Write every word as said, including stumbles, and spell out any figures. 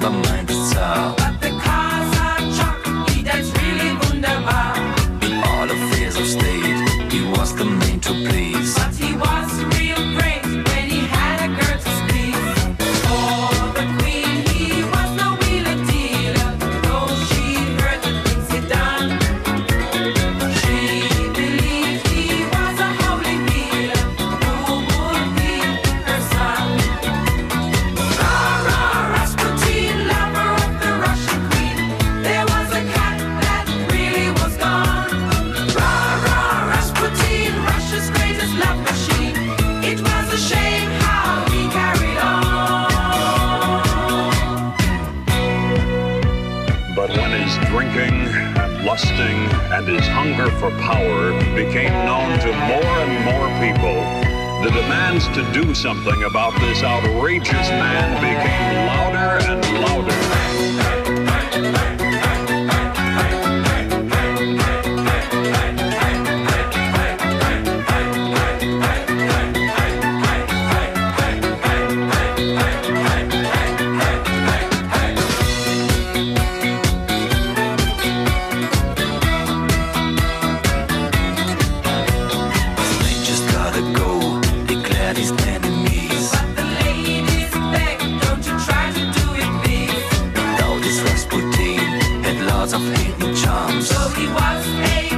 er meint es zart. But the cars are chock, he danced really wunderbar. In all affairs of state, he was the man to please. But he was real great when he had a girl to squeeze. For the queen, he was no wheeler dealer, though she heard the things he'd done. She believed he was a holy healer who would heal her son. Rah, rah, Rasputin, lover of the Russian queen. There was a cat that really was gone. Rah, rah, Rasputin, Russia's greatest love machine. It was a shame how he carried on. But when his drinking and lusting and his hunger for power became known to more and more people, the demands to do something about this outrageous man became louder and louder. They just gotta go, declared his enemies. But the ladies begged, don't you try to do it, please. Now this Rasputin had lots of hidden charms. So he was a